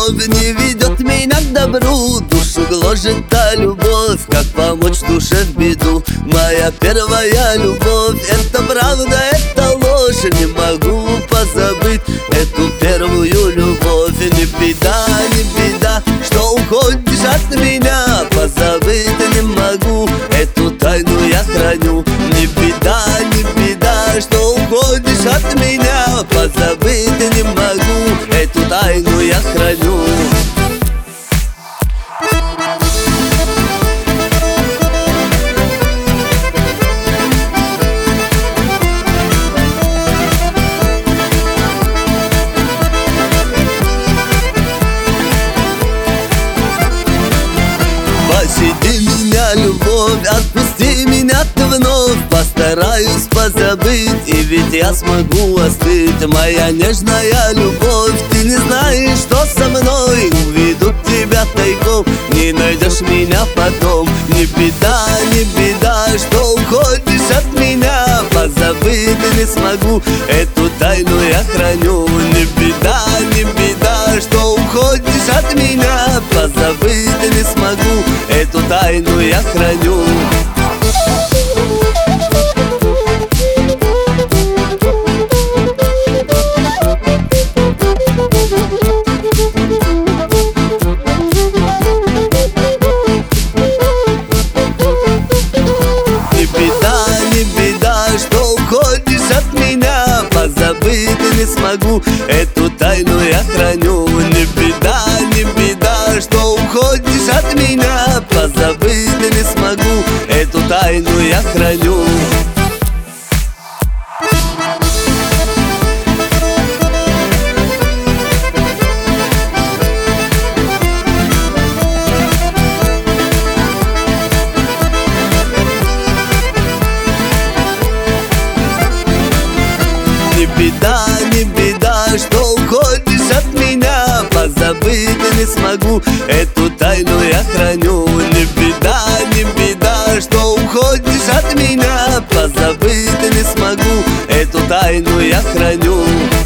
любовь не ведет меня к добру. Душу гложет та любовь, как помочь душе в беду. Моя первая любовь, это правда, это ложь. Не могу позабыть эту первую любовь. Не беда, что уходишь от меня. Позабыть не могу, эту тайну я храню. Не беда, что уходишь от меня. Позабыть не могу, эту тайну я храню. Пощади меня, любовь, отпусти меня ты вновь. Постараюсь позабыть, и ведь я смогу остыть. Моя нежная любовь, ты не знаешь, что со мной. Уведу тебя тайком, не найдешь меня потом. Не беда, что уходишь от меня. Позабыть не смогу, эту тайну я храню. Не беда, что уходишь от меня. Позабыть не смогу, эту тайну я храню. Не беда, что уходишь от меня. Позабыть не смогу, эту тайну я храню. Не беда, что уходишь от меня. Позабыть не смогу, эту тайну я храню. Не беда, что уходишь от меня. Позабыть не смогу, эту тайну я храню. Не беда, что уходишь от меня. Позабыть не смогу, эту тайну я храню.